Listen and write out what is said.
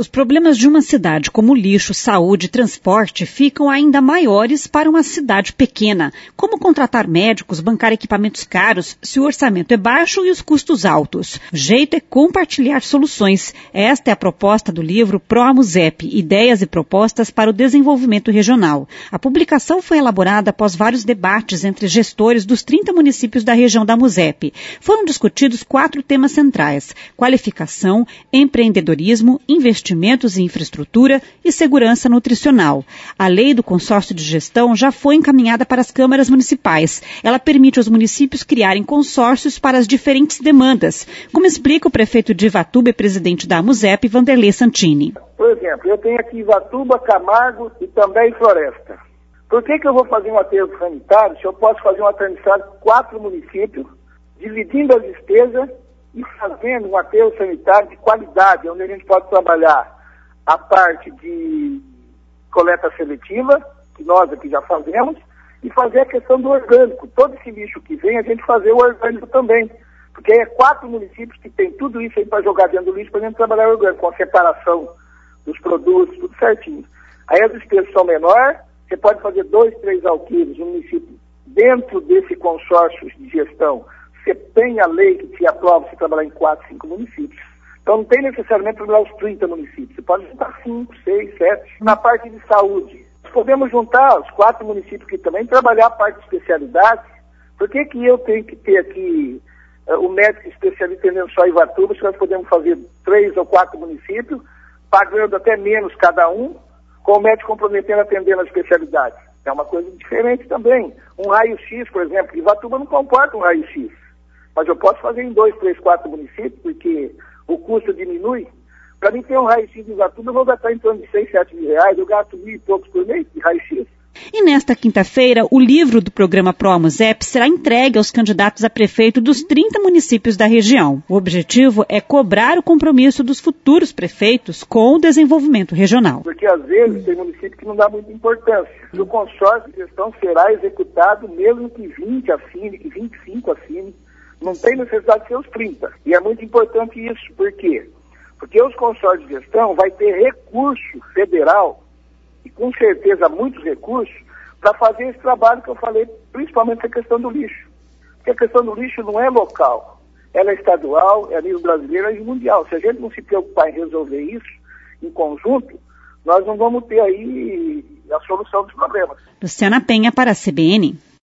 Os problemas de uma cidade como lixo, saúde e transporte ficam ainda maiores para uma cidade pequena. Como contratar médicos, bancar equipamentos caros, se o orçamento é baixo e os custos altos? O jeito é compartilhar soluções. Esta é a proposta do livro ProAMUSEP, Ideias e Propostas para o Desenvolvimento Regional. A publicação foi elaborada após vários debates entre gestores dos 30 municípios da região da AMUSEP. Foram discutidos 4 temas centrais: qualificação, empreendedorismo, investimentos em infraestrutura e segurança nutricional. A lei do consórcio de gestão já foi encaminhada para as câmaras municipais. Ela permite aos municípios criarem consórcios para as diferentes demandas, como explica o prefeito de Ivatuba e presidente da AMUSEP, Vanderlei Santini. Por exemplo, eu tenho aqui Ivatuba, Camargo e também Floresta. Por que eu vou fazer um aterro sanitário se eu posso fazer um aterro sanitário com 4 municípios, dividindo as despesas e fazendo um aterro sanitário de qualidade, onde a gente pode trabalhar a parte de coleta seletiva, que nós aqui já fazemos, e fazer a questão do orgânico. Todo esse lixo que vem, a gente fazer o orgânico também. Porque aí é 4 municípios que tem tudo isso aí para jogar dentro do lixo para a gente trabalhar o orgânico, com a separação dos produtos, tudo certinho. Aí as despesas são menores, você pode fazer 2, 3 alquímios no município. Dentro desse consórcio de gestão, você tem a lei que te aprova você trabalhar em 4, 5 municípios. Então não tem necessariamente trabalhar os 30 municípios. Você pode juntar 5, 6, 7. Na parte de saúde, nós podemos juntar os 4 municípios que também trabalhar a parte de especialidade. Por que eu tenho que ter aqui o médico especialista atendendo só Ivatuba, se nós podemos fazer 3 ou 4 municípios, pagando até menos cada um, com o médico comprometendo atendendo a especialidade? É uma coisa diferente também. Um raio-x, por exemplo, Ivatuba não comporta um raio-x. Mas eu posso fazer em 2, 3, 4 municípios, porque o custo diminui. Para mim ter um raio-x de Ivatuba, eu vou gastar em torno de 6, 7 mil reais, eu gasto 1.000 e poucos por mês de raio-x. E nesta quinta-feira, o livro do programa ProAMUSEP será entregue aos candidatos a prefeito dos 30 municípios da região. O objetivo é cobrar o compromisso dos futuros prefeitos com o desenvolvimento regional. Porque às vezes tem município que não dá muita importância. O consórcio de gestão será executado mesmo que 20 assine, que 25 assine. Não tem necessidade de ser os 30. E é muito importante isso. Por quê? Porque os consórcios de gestão vai ter recurso federal, e com certeza muitos recursos, para fazer esse trabalho que eu falei, principalmente a questão do lixo. Porque a questão do lixo não é local, ela é estadual, é a nível brasileiro, é a nível mundial. Se a gente não se preocupar em resolver isso em conjunto, nós não vamos ter aí a solução dos problemas. Luciana Penha para a CBN.